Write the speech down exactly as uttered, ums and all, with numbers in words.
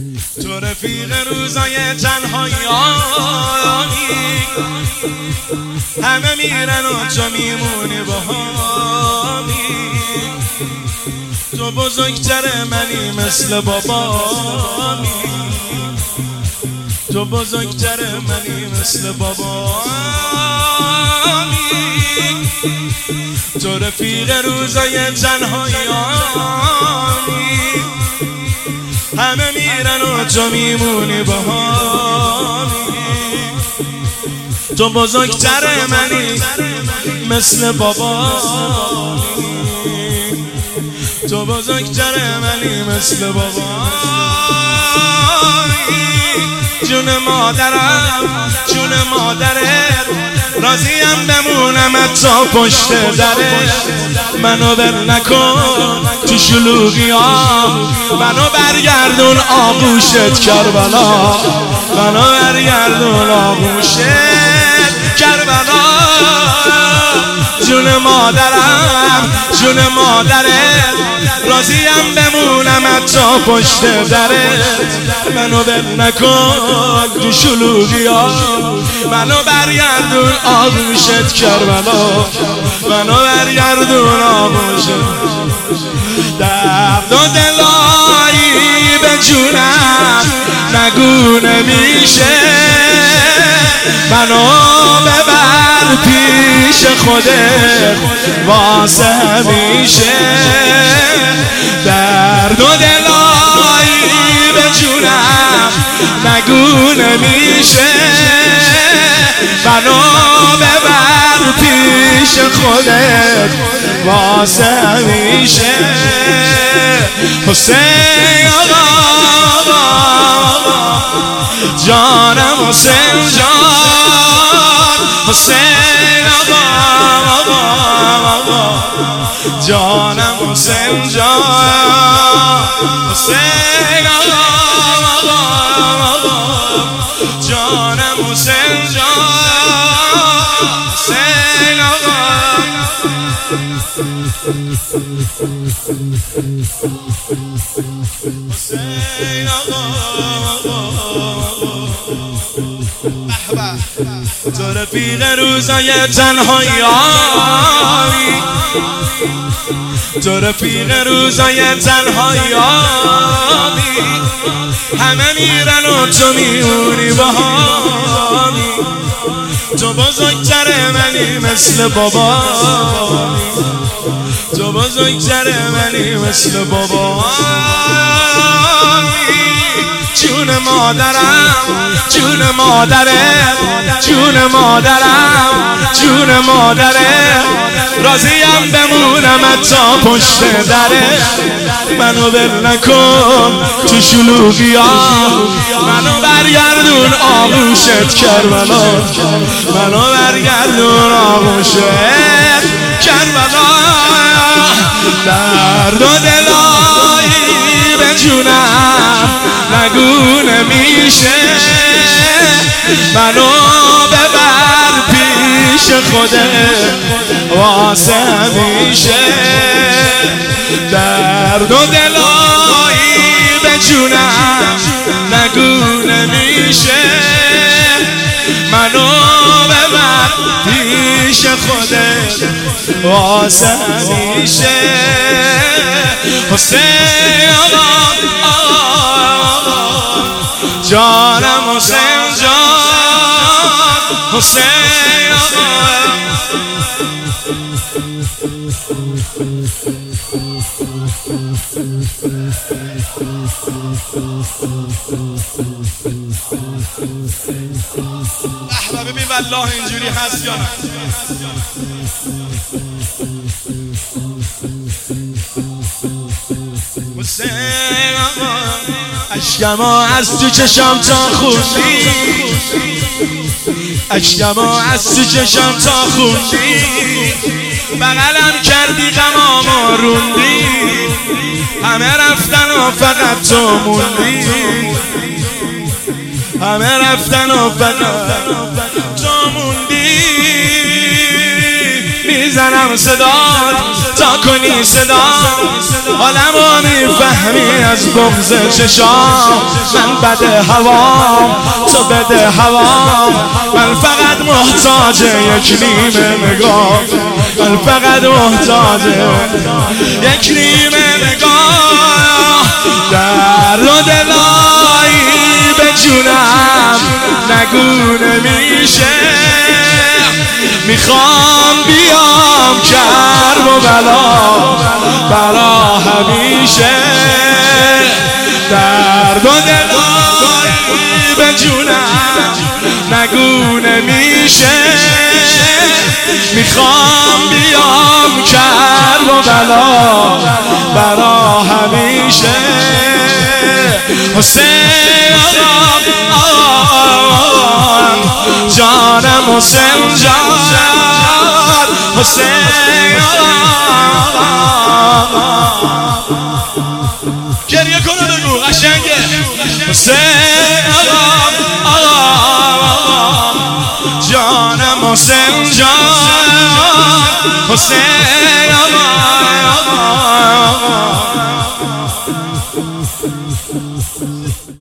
تو رفیق روزای تنهایی، همه میرن و تو میمونی باهامی. تو بزرگتر منی مثل بابامی، تو بزرگتر منی مثل بابامی. تو رفیق روزای تنهایی، همه میرن و تو میمونی باهامی. تو بزرگتر منی مثل بابامی، تو بزرگتر منی مثل بابامی. جون مادرم، جون مادرت، راضیم بمونم تا پشت درت. منو بر نکن تو شلوغیام، منو برگردون آغوشت کربلا، منو برگردون آغوشت کربلا. جون مادرم، جون مادرت، راضیم بمونم تا پشت درت. منو بر نکن تو شلوغیام، منو برگردون آغوشت کربلا، منو برگردون آغوشت. درد و دلایی به جونم نگو نمیشه، منو ببر پیش خودت واسه همیشه. درد و دلایی به جونم نگو نمیشه، منو ببر پیش خودت واسه همیشه. حسین آقا، جانم حسین جان، حسین آقا، جانم حسین جان، حسین آقا، جانم حسین جان، حسین آقا. حسین آقا، تو رفیق روزای تنهایی، تو رفیق روزای تنهایی، همه میرن و تو میمونی باهامی. تو بزرگتر منی مثل بابامی، تو بزرگتر منی مثل بابامی. جون مادرم، جون مادرت، جون مادرم، جون مادرت، راضیم بمونم تا پشت درت. منو بر نکن تو شلوغیام، منو برگردون آغوشت کربلا، منو برگردون آغوشت کربلا. درد و دلایی به جونم نگو نمیشه، منو ببر پیش خودت واسه همیشه. درد و دلایی به جونم نگو نمیشه، منو ببر پیش خودت واسه همیشه. حسین آقا، جانم حسین جان، حسین آقا. احباب ببین والله اینجوری هست یا نه؟ حسین آقا، اشکما از تو چشم تا خوندی، اشکما از تو چشم تا خوندی، بغلم کردی غمامو روندی، همه رفتن و فقط تو موندی، همه رفتن و فقط تو موندی. میزنم صدات تا کنی صدا حالم رو میفهمی از بغض چشام من بده هوام تو بده هوام من فقط محتاج یک نیمه نگاه من فقط محتاج یک نیمه نگاه در رو دلایی به جونم نگو نمیشه میخوام بیام کرب و بلا برا همیشه درد و دلایی به جونم نگو نمیشه میخوام بیام کرب و بلا برا همیشه حسین جانم حسین جان حسین گریه کنه بگو قشنگه حسین جانم حسین جان حسین